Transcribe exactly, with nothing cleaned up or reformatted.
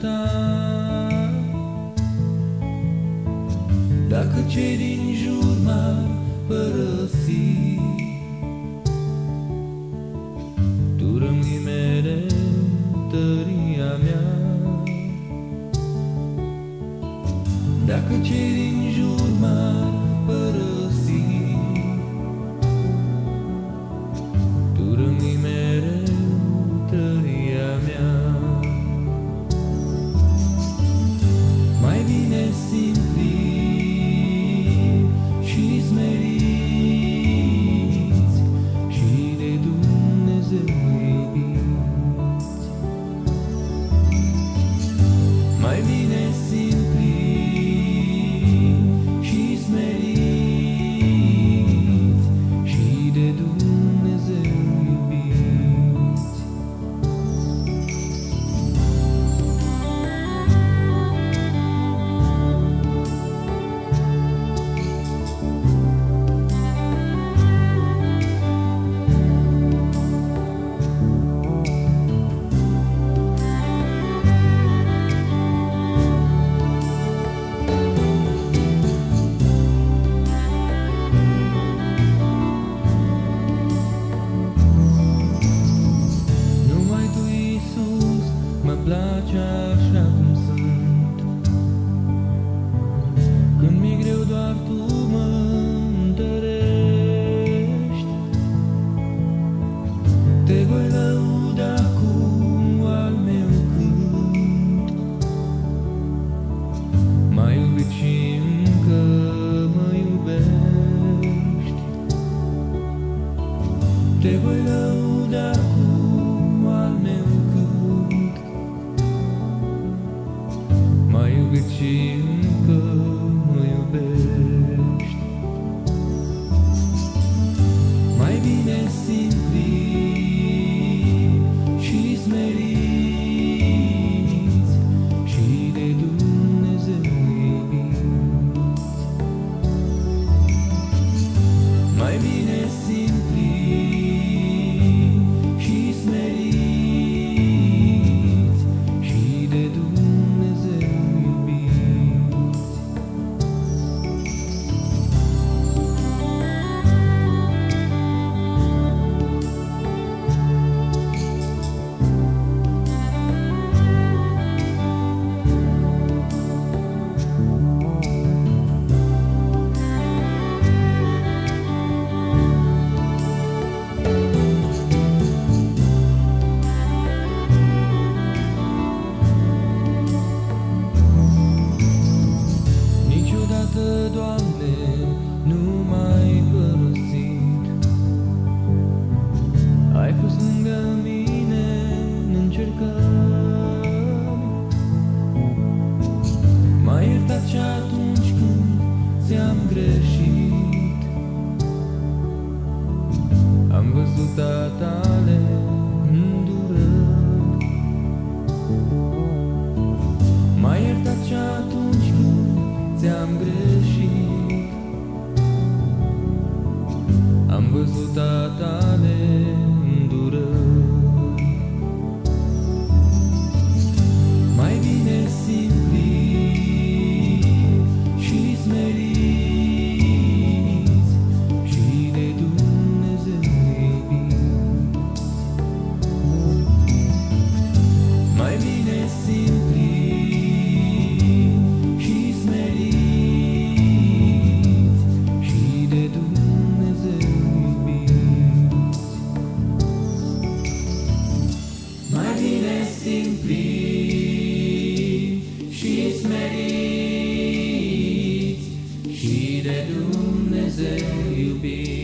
ta. Dacă cei din jur m-ar părăsi, tu rămâi mereu tăria mea. Dacă cei din jur m-ar părăsi, tu rămâi mereu tăria mea. Mai bine simpli și smeriți și de Dumnezeu iubiți. Mai bine simpli și smeriți și de Dumnezeu iubiți. Place așa cum sunt. Când mi-e greu doar tu mă întărești. Te voi lăuda cu al meu cânt. M-ai iubit și încă mă iubești. Te voi lăuda cu al meu cânt. M-ai iubit și încă mă iubești. Mai bine simpli și smeriți și de Dumnezeu iubiți. Mai bine simpli și smeriți și de Dumnezeu. Doamne, nu m-ai părăsit. Ai fost lângă mine în încercări. M-ai iertat și atunci când ți-am greșit. Am văzut a tale îndurări. M-ai iertat și atunci când ți-am greșit. Am văzut a tale îndurări. Mai bine simpli și smeriți și de Dumnezeu iubiți. Mai bine simpli și smeriți și de Dumnezeu iubiți. Mai bine simpli și smeriți și de Dumnezeu iubiți.